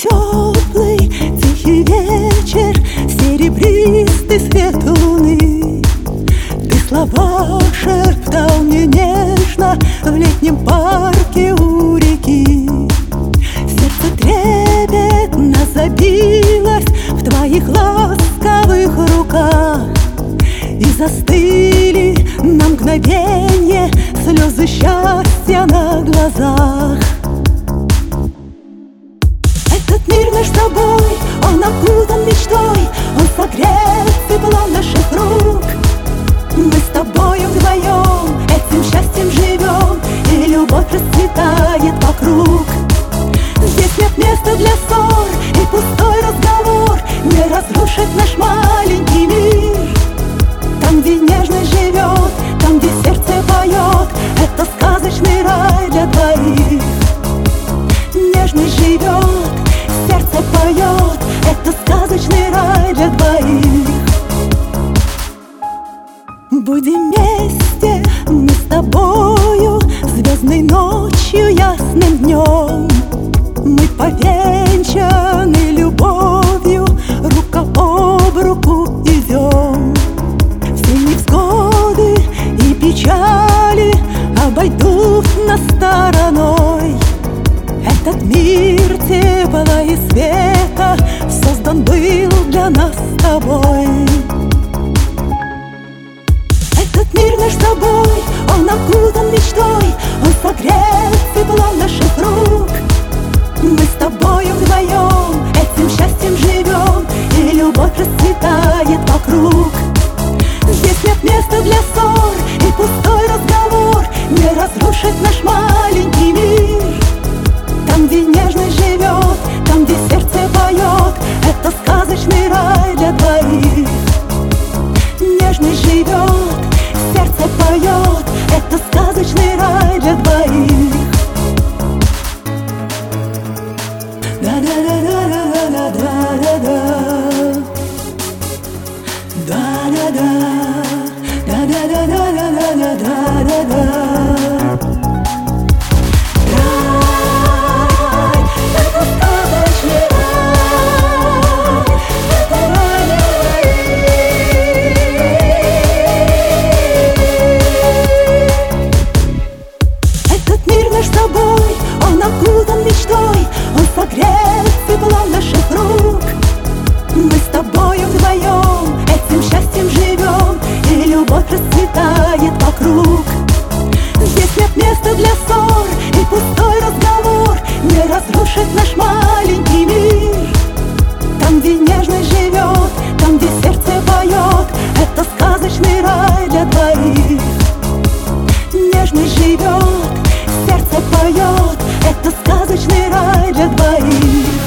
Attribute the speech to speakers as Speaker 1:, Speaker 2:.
Speaker 1: теплый, тихий вечер, серебристый свет луны. Ты слова шептал мне нежно в летнем парке у реки. Сердце трепетно забилось в твоих ласковых руках, и застыли на мгновенье слезы счастья на глазах. Этот мир наш с тобой, он окутан мечтой, он согрет теплом наших рук. Мы с тобою вдвоем этим счастьем живем, и любовь расцветает вокруг. Здесь нет места для ссор, и пустой разговор не разрушит наш маленький мир. Там, где нежность живет, там, где сердце поет, это сказочный рай для двоих. Нежность живет, сердце поет, это сказочный рай для двоих. Будем вместе мы с тобою звездной ночью, ясным днем. Мы повенчаны любовью, рука об руку идем. Все невзгоды и печали обойдут нас стороной. Этот мир тепла и света создан был для нас с тобой. Этот мир наш с тобой, он окутан мечтой, он согрет теплом наших рук. Мы с тобою вдвоем этим счастьем живем, и любовь расцветает вокруг. Здесь нет места для ссор, и пустой разговор не разрушит наш маленький мир. Там, где нежность живет, там, где сердце поет, это сказочный рай для двоих. Нежность живет, сердце поет, это сказочный рай для двоих. Да-да-да-да-да-да-да-да-да, да-да-да, да-да-да-да-да-да-да-да. Он окутан мечтой, он согрет теплом наших рук. Мы с тобою вдвоем этим счастьем живем, и любовь расцветает вокруг. Здесь нет места для ссор, и пустой разговор не разрушит наш маленький мир. Там, где нежность живет, там, где сердце поет, это сказочный рай для двоих. Нежность живет, сердце поет, это сказочный рай для двоих.